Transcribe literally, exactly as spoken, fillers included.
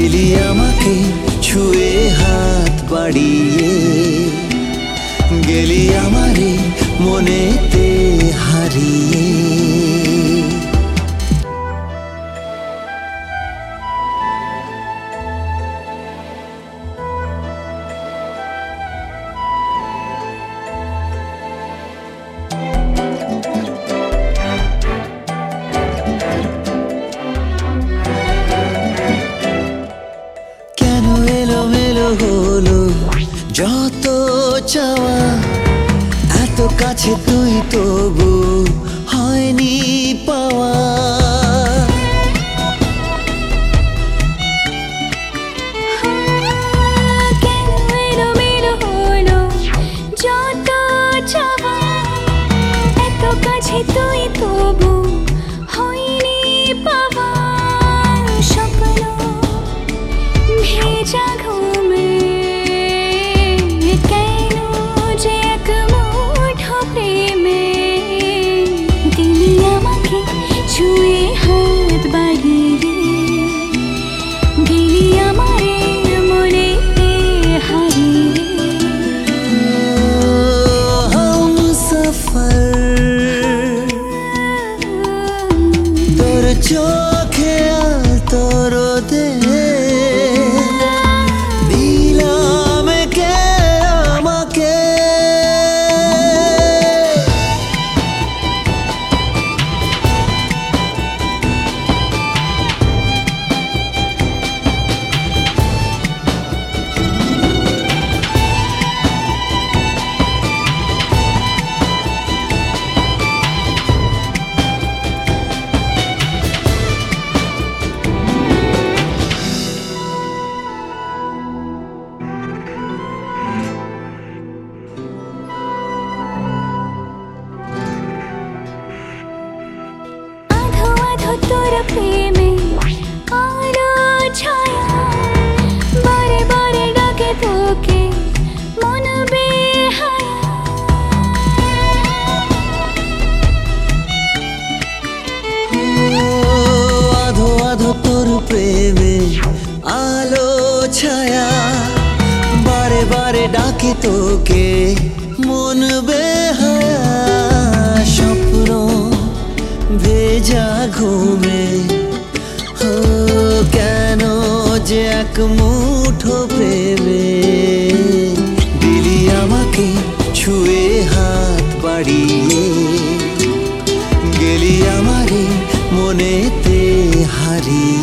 দিলি আমাকে ছুঁয়ে হাত বাড়িয়ে, গেলি আমারে মনেতে হারিয়ে। কেন এলোমেলো হলো যত চাওয়া, এত কাছে তুই তবু হয়নি পাওয়া। কেন এলোমেলো হলো যত চাওয়া, এত কাছে তুই তবু হয়নি পাওয়া। স্বপ্ন ভেজা ঘুমে কেন যে এক মুঠো প্রেমে, দিলি আমাকে ছুঁয়ে হাত বাড়িয়ে, গেলি আমারে মনেতে হারিয়ে। হামসফর তোর চোখে তোর দে দিলাম কে আমাকে। আধো আধো তোর প্রেমে আলো ছায়া, বারে বারে ডাকে তোকে মন বেহায়া। আধো আধো তোর প্রেমে আলো ছায়া, বারে বারে ডাকে তোকে মন বেহায়া। স্বপ্ন ভেজা ঘুমে ও কেন যে এক মুঠো প্রেমে, দিলি আমাকে ছুঁয়ে হাত বাড়িয়ে, গেলি আমারে মনেতে হারিয়ে।